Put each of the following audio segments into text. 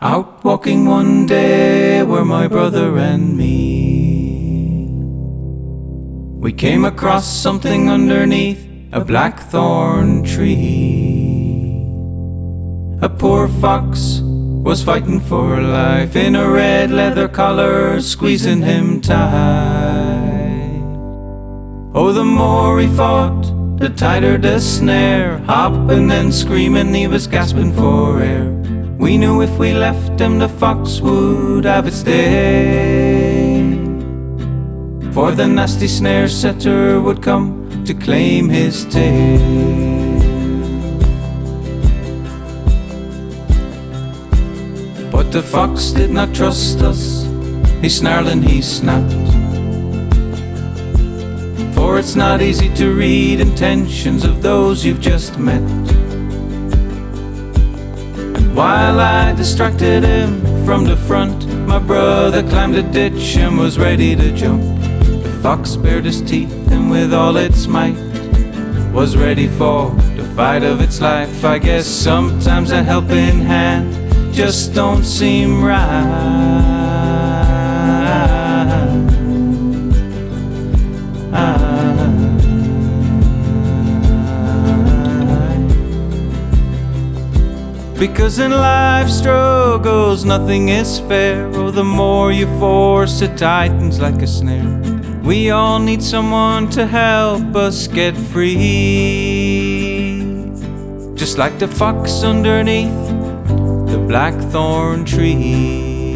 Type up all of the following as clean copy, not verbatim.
Out walking one day were my brother and me. We came across something underneath a blackthorn tree. A poor fox was fighting for life in a red leather collar, squeezing him tight. Oh, the more he fought, the tighter the snare. Hopping and screaming, he was gasping for air. We knew if we left him, the fox would have its day. For the nasty snare setter would come to claim his tail. But the fox did not trust us. He snarled and he snapped. For it's not easy to read intentions of those you've just met. While I distracted him from the front, my brother climbed a ditch and was ready to jump. The fox bared its teeth and with all its might was ready for the fight of its life. I guess sometimes a helping hand just don't seem right. Because in life's struggles nothing is fair. Oh, the more you force it tightens like a snare. We all need someone to help us get free. Just like the fox underneath the blackthorn tree.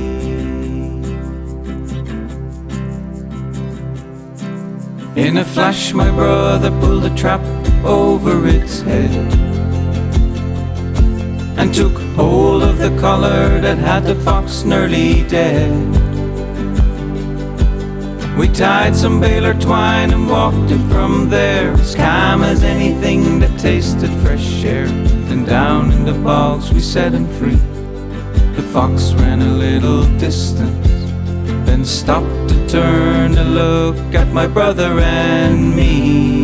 In a flash my brother pulled a trap over its head and took hold of the collar that had the fox nearly dead. We tied some baler twine and walked him from there, as calm as anything that tasted fresh air. Then down in the bogs we set him free. The fox ran a little distance, then stopped to turn to look at my brother and me.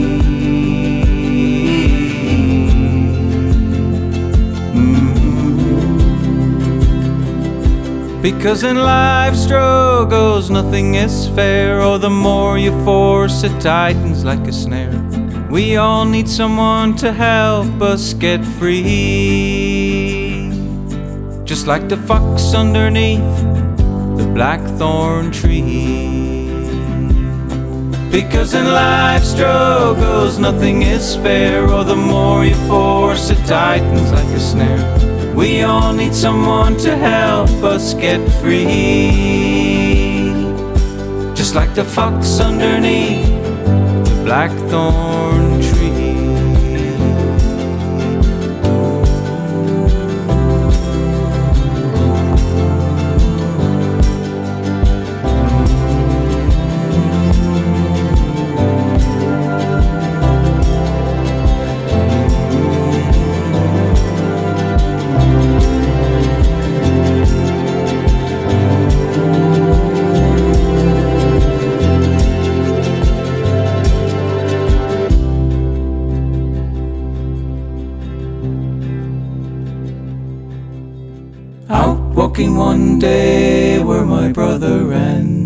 Because in life's struggles nothing is fair. Oh, the more you force it tightens like a snare. We all need someone to help us get free. Just like the fox underneath the blackthorn tree. Because in life's struggles nothing is fair. Oh, the more you force it tightens like a snare. We all need someone to help us get free. Just like the fox underneath the blackthorn tree. Out walking one day were my brother and